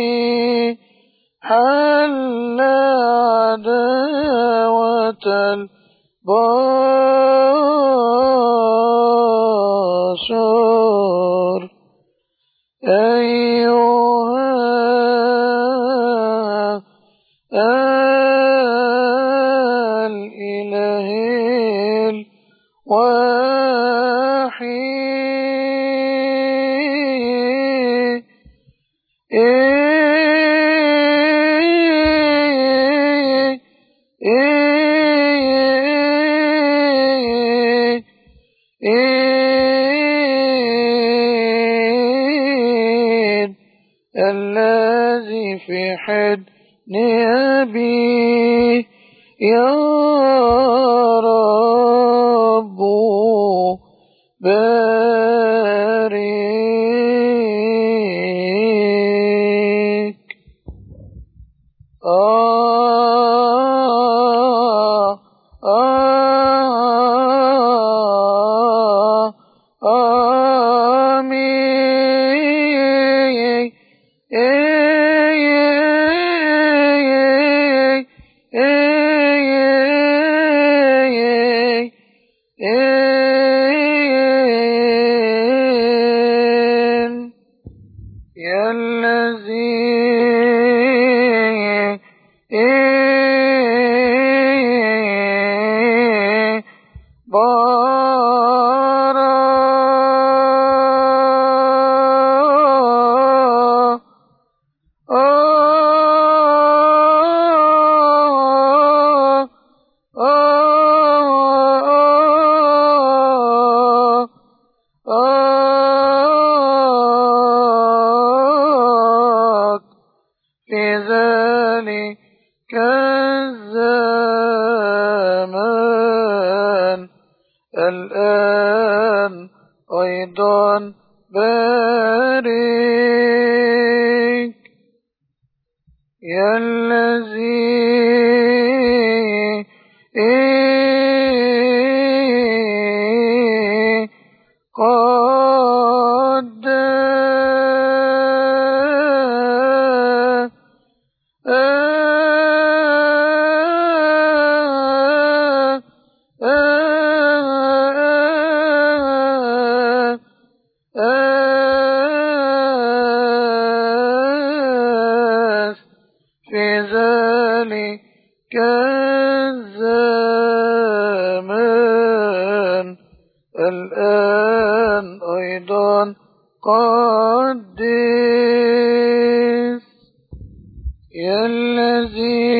A: حل عداوة البشر أيها الإله الذي في حضن أبي يا رب بارك يا الذي كالزمان الآن أيضا بارك يا الذي قد في ذلك الزمان الآن أيضا قدس يا الذي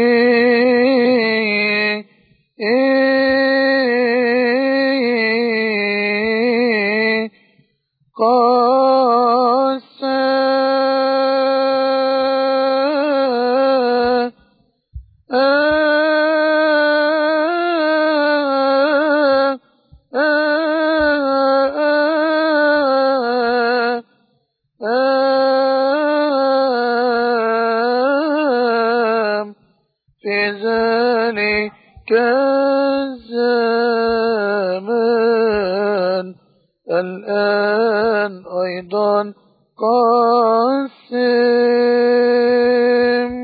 A: في ذلك الزمان الآن أيضا قسم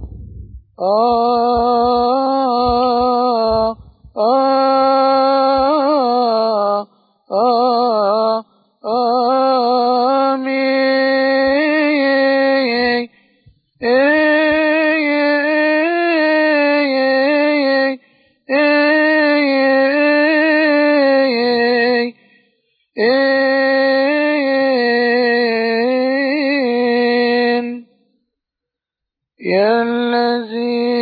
A: يا الذي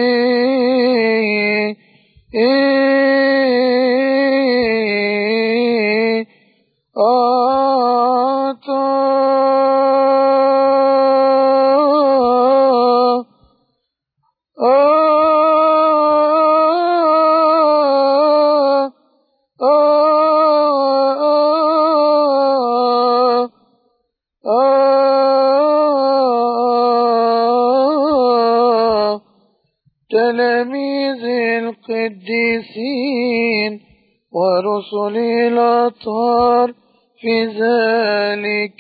A: تلاميذ القديسين ورسل الأطهار في ذلك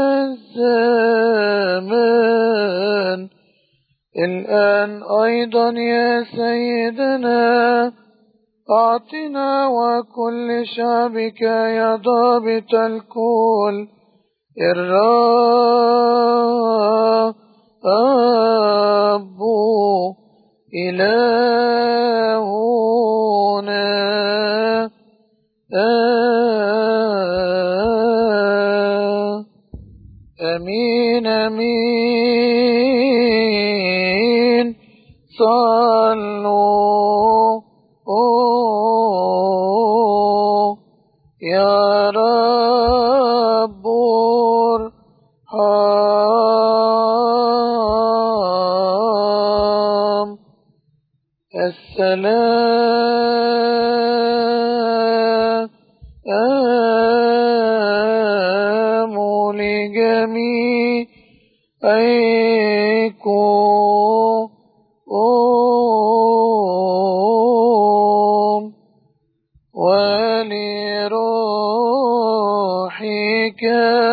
A: الزمان الآن أيضا يا سيدنا أعطنا وكل شعبك يا ضابط الكل الرب إلهنا أمين أمين صلوا يا رب ارحم السلام لجميعكم ولروحك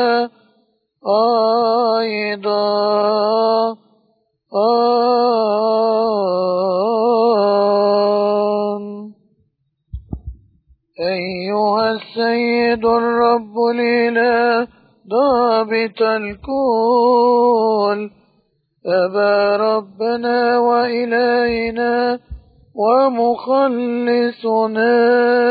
A: أيضا أيها السيد الرب الإله ضابط الكل أبا ربنا وإلهنا ومخلصنا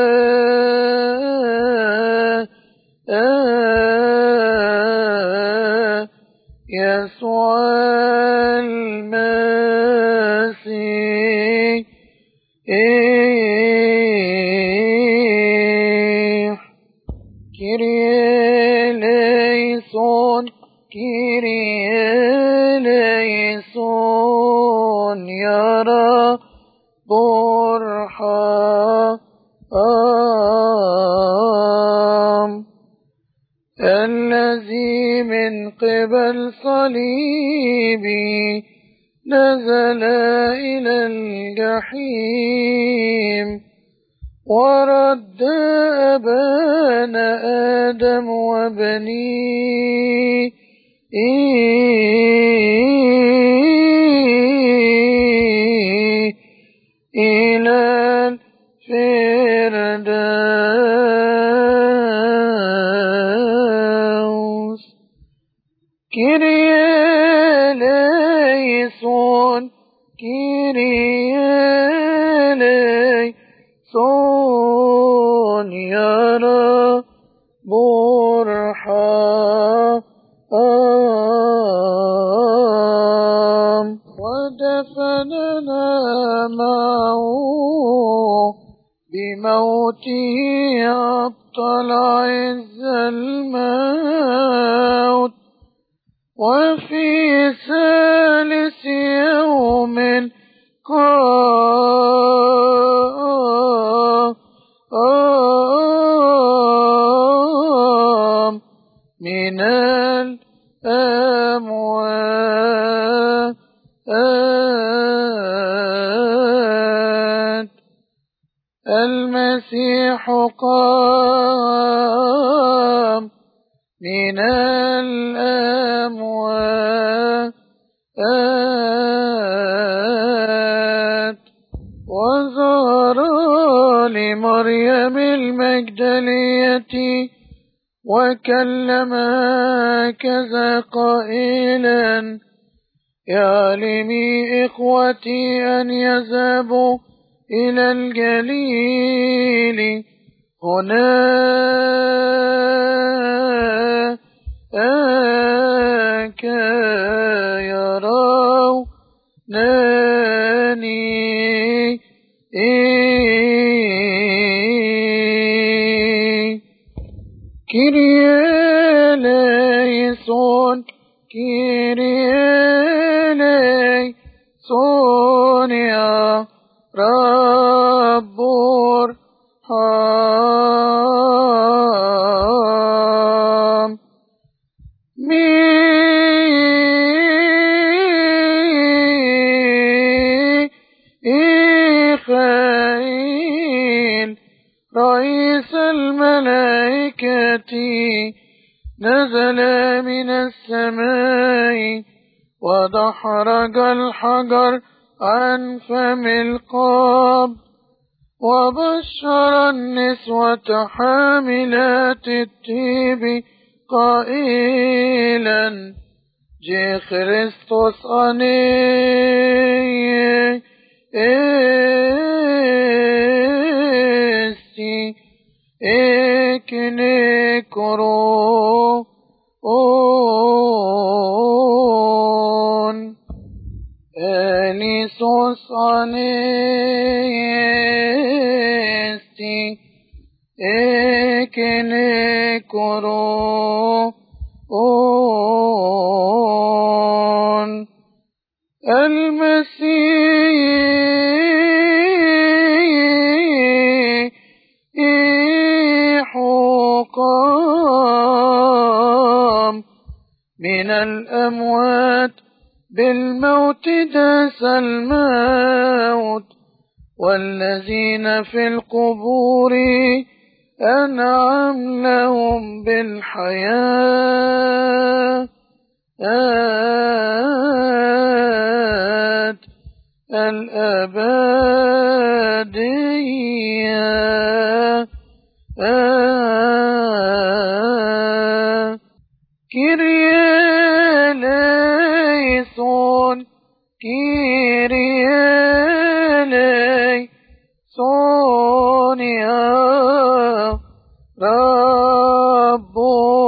A: يسوع المسيح كيريا ليسون كيريا ليسون يا رب الذي من قبل صليبي نزل إلى الجحيم ورد أبانا آدم وبنيه إلى الفردوس. كيريا ليسون كيريا ليسون يا رب ارحم. ودفننا معه بموته أبطل عز الموت وفي ثالث يوم قام من الأموات. المسيح قام من الأموات وظهر لمريم المجدلية وكلم كذا قائلا يعلمي إخوتي أن يذهبوا إلى الجليل هناك يرونني. كيريا ليسون كيريا ليسون يا رب ارحم. ميخائيل رئيس الملائكة نزل من السماء ودحرج الحجر عن فم القبر وبشر النسوة حاملات الطيب قائلا جي خريستوس أني استي اكني كرو Elisos anesti ekene koron. المسيح قام من الأموات بالموت داس الموت والذين في القبور أنعم لهم بالحياة الأبدية. كيريا ليسون كيريا ليسون يا رب